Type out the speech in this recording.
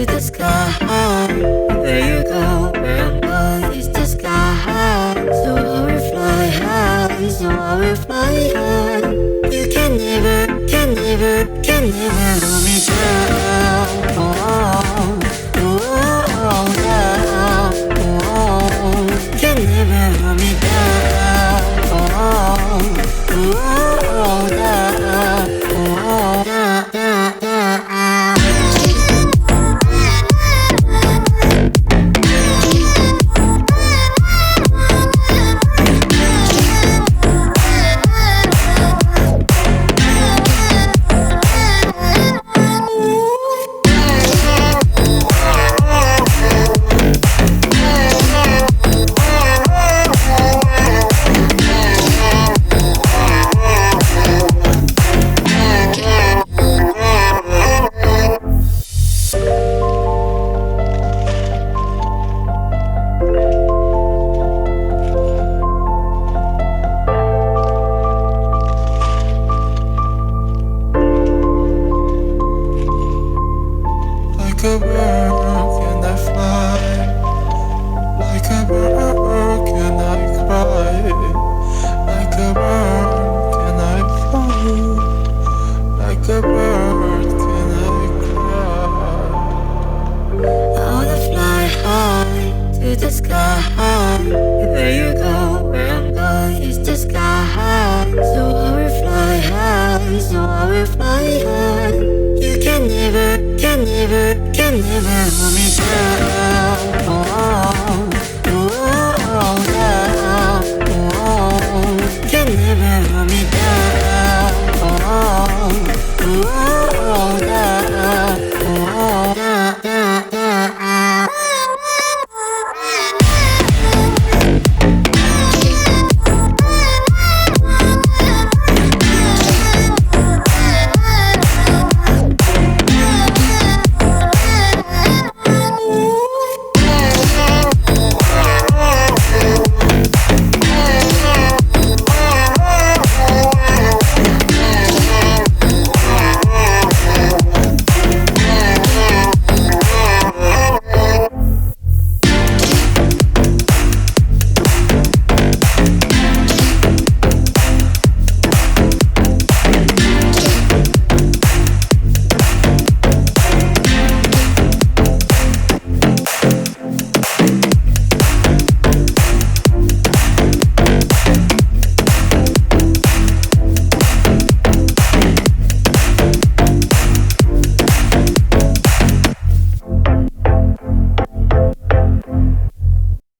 to the sky. Where you go, where I'm going is the sky. So I will fly high, so I will fly high. You can never, can never, can never hold me down. Oh, oh, oh, down. Oh, can never hold me down. Oh, oh, down. Oh, down, down, down. Like a bird, can I fly? Like a bird, can I cry? Like a bird, can I fly? Like a bird, can I cry? I wanna fly high to the sky. Where you go, where I'm going is the sky. So I will fly high, so I will fly high. You can never, can never, can never hold me down. Oh,